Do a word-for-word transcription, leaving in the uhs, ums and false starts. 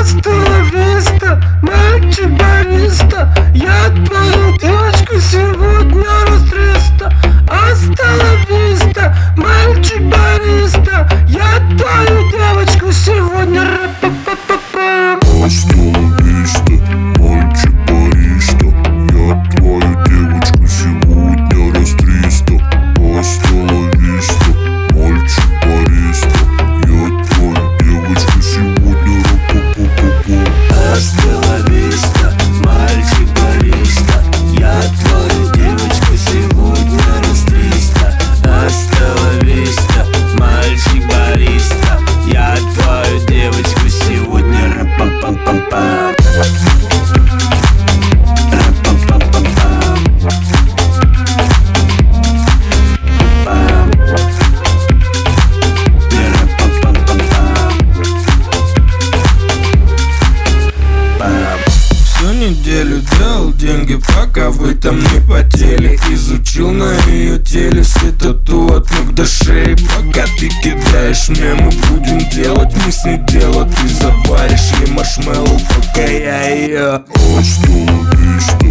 Hasta la vista, мальчик бариста. Я твою девочку сегодня раз триста. Hasta la vista, мальчик бариста. Я твою девочку сегодня ра-па-па-па-па. Hasta la vista, мальчик бариста. Я твою девочку сегодня раз триста. Hasta la vista, мальчик бариста. Я твою девочку сегодня ра-па-па-па-па. Hasta la vista, мальчик бариста. Я твою девочку сегодня раз триста. Hasta la vista, мальчик бариста. Я твою девочку сегодня ра-пам-пам-пам-пам. Ра-пам-пам-пам-пам. Пам. Ра-пам-пам-пам-пам. Пам. Всю неделю делал деньги, пока вы там не потели. Изучил на ее теле все тату от ног до шеи. Пока ты кидаешь мне, мы будем делать, мы с ней дело. Ты заваришь ей маршмеллоу, пока я ее. Hasta la vista,